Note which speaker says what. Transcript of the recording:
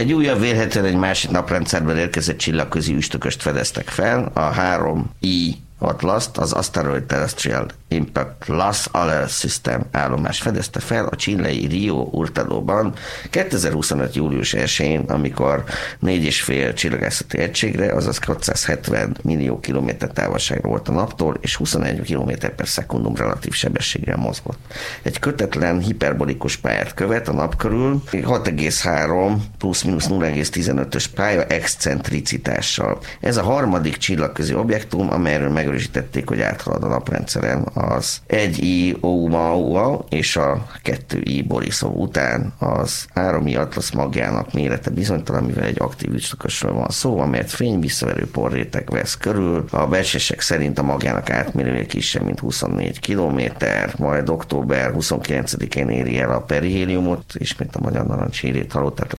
Speaker 1: Egy újabb, vélhetően egy másik naprendszerben érkezett csillagközi üstököst fedeztek fel, a 3I Atlaszt, az Asteroid Terrestrial Impact Loss Alert System állomás fedezte fel a chilei Rio Hurtadóban 2025. július 1-én, amikor 4,5 csillagászati egységre, azaz 270 millió kilométer távolságra volt a naptól, és 21 km per szekundum relatív sebességgel mozgott. Egy kötetlen hiperbolikus pályát követ a nap körül, 6,3 plusz-minusz 0,15-ös pálya excentricitással. Ez a harmadik csillagközi objektum, amelyről megerősítették, hogy áthalad a naprendszeren, az 1I Oumuamua és a 2I Borisov után. Az 3I Atlasz magjának mérete bizonytalan, mivel egy aktív üstökösről van szó, amelyet fény-visszaverő porréteg vesz körül. A becslések szerint a magjának átmérője kisebb, mint 24 km, majd október 29-én éri el a perihéliumot, ismét a magyar narancshírét hallottátok